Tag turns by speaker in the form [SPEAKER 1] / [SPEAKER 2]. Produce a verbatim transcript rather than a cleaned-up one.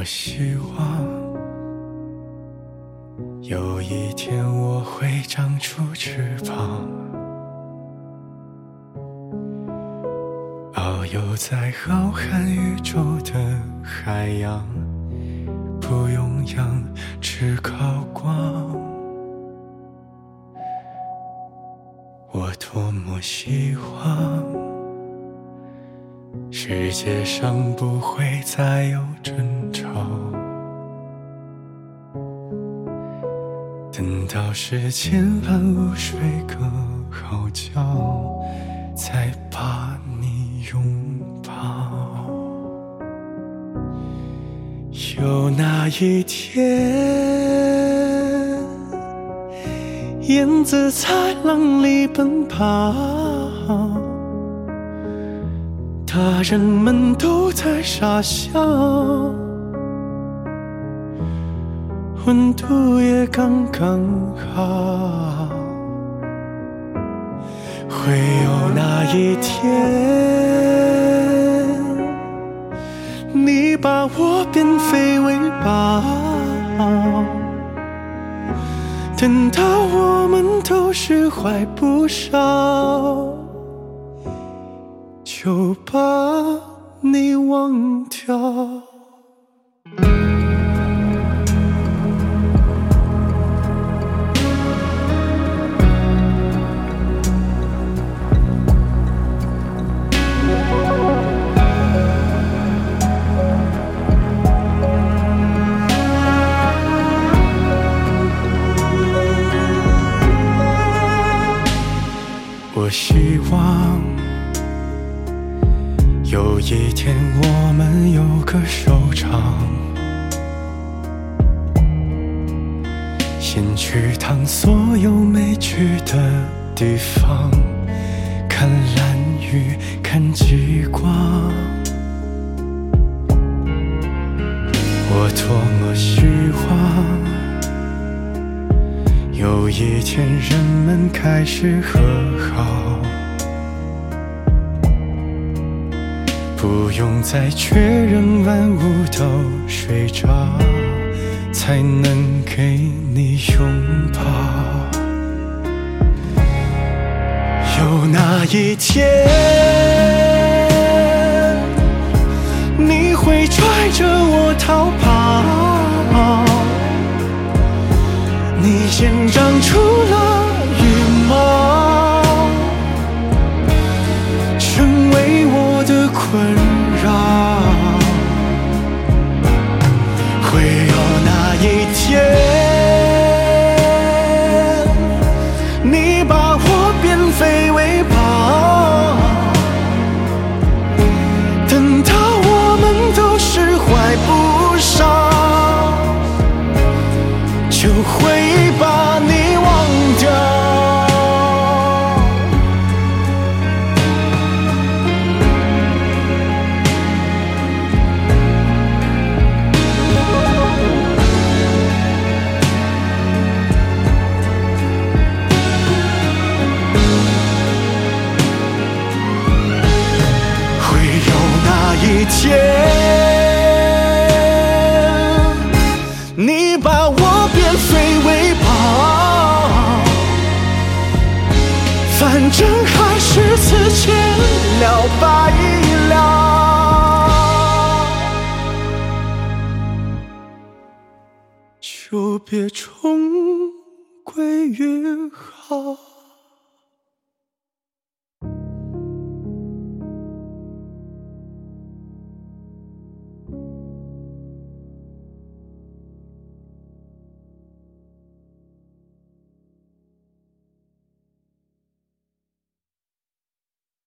[SPEAKER 1] 么希望有一天我会长出翅膀，遨游在浩瀚宇宙的海洋，不用仰只靠光。我多么希望世界上不会再有争吵，等到世间万物睡个好觉，再把你拥抱。有那一天，燕子在浪里奔跑，大人们都在傻笑，温度也刚刚好。会有那一天，你把我变废为宝，等到我们都释怀不少，就把你忘掉。我希望有一天我们有个收场，先去趟所有没去的地方，看蓝雨，看极光。我多么希望有一天人们开始和好，不用再确认万物都睡着，才能给你拥抱。有那一天，你会拽着我逃跑，你先长出了羽毛，成为我的困扰。会有那一天，你把我变废为宝，等到我们都释怀不少，就会把你忘掉。会有那一天，你把我变废为宝，反正还是此前了白了，就别重归于好。